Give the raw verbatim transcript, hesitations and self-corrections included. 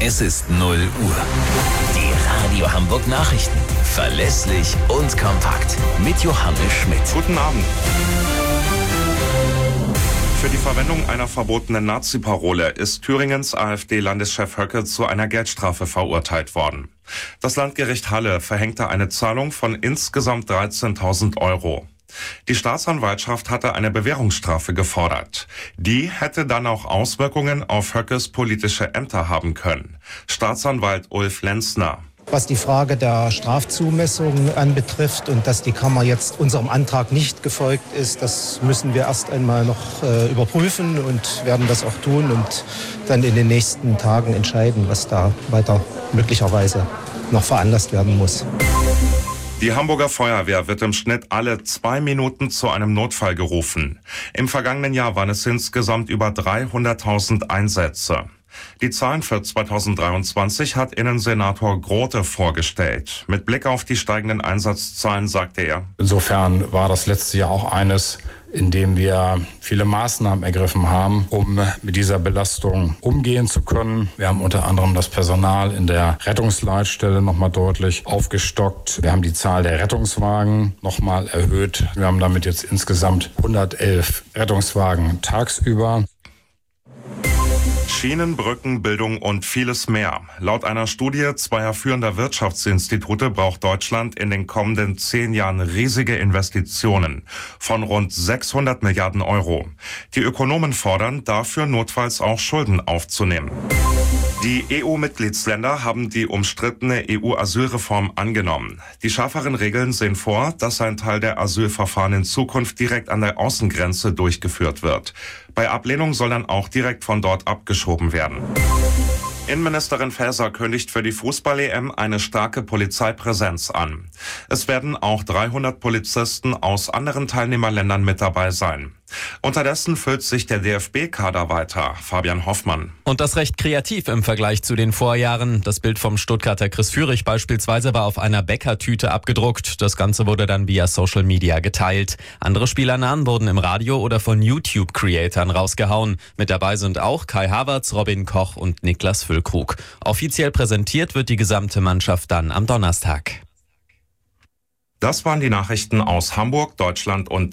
Es ist null Uhr. Die Radio Hamburg Nachrichten. Verlässlich und kompakt. Mit Johannes Schmidt. Guten Abend. Für die Verwendung einer verbotenen Nazi-Parole ist Thüringens AfD-Landeschef Höcke zu einer Geldstrafe verurteilt worden. Das Landgericht Halle verhängte eine Zahlung von insgesamt dreizehntausend Euro. Die Staatsanwaltschaft hatte eine Bewährungsstrafe gefordert. Die hätte dann auch Auswirkungen auf Höckes politische Ämter haben können. Staatsanwalt Ulf Lenzner. Was die Frage der Strafzumessung anbetrifft und dass die Kammer jetzt unserem Antrag nicht gefolgt ist, das müssen wir erst einmal noch äh, überprüfen und werden das auch tun und dann in den nächsten Tagen entscheiden, was da weiter möglicherweise noch veranlasst werden muss. Die Hamburger Feuerwehr wird im Schnitt alle zwei Minuten zu einem Notfall gerufen. Im vergangenen Jahr waren es insgesamt über dreihunderttausend Einsätze. Die Zahlen für zweitausenddreiundzwanzig hat Innensenator Grote vorgestellt. Mit Blick auf die steigenden Einsatzzahlen sagte er: Insofern war das letzte Jahr auch eines, in dem wir viele Maßnahmen ergriffen haben, um mit dieser Belastung umgehen zu können. Wir haben unter anderem das Personal in der Rettungsleitstelle nochmal deutlich aufgestockt. Wir haben die Zahl der Rettungswagen nochmal erhöht. Wir haben damit jetzt insgesamt hundertelf Rettungswagen tagsüber. Schienen, Brücken, Bildung und vieles mehr. Laut einer Studie zweier führender Wirtschaftsinstitute braucht Deutschland in den kommenden zehn Jahren riesige Investitionen von rund sechshundert Milliarden Euro. Die Ökonomen fordern, dafür notfalls auch Schulden aufzunehmen. Die E U-Mitgliedsländer haben die umstrittene E U-Asylreform angenommen. Die schärferen Regeln sehen vor, dass ein Teil der Asylverfahren in Zukunft direkt an der Außengrenze durchgeführt wird. Bei Ablehnung soll dann auch direkt von dort abgeschoben werden. Innenministerin Faeser kündigt für die Fußball-E M eine starke Polizeipräsenz an. Es werden auch dreihundert Polizisten aus anderen Teilnehmerländern mit dabei sein. Unterdessen füllt sich der D F B-Kader weiter. Fabian Hoffmann. Und das recht kreativ im Vergleich zu den Vorjahren. Das Bild vom Stuttgarter Chris Führig beispielsweise war auf einer Bäckertüte abgedruckt. Das Ganze wurde dann via Social Media geteilt. Andere Spielernamen wurden im Radio oder von YouTube-Creatern rausgehauen. Mit dabei sind auch Kai Havertz, Robin Koch und Niklas Füllkrug. Offiziell präsentiert wird die gesamte Mannschaft dann am Donnerstag. Das waren die Nachrichten aus Hamburg, Deutschland und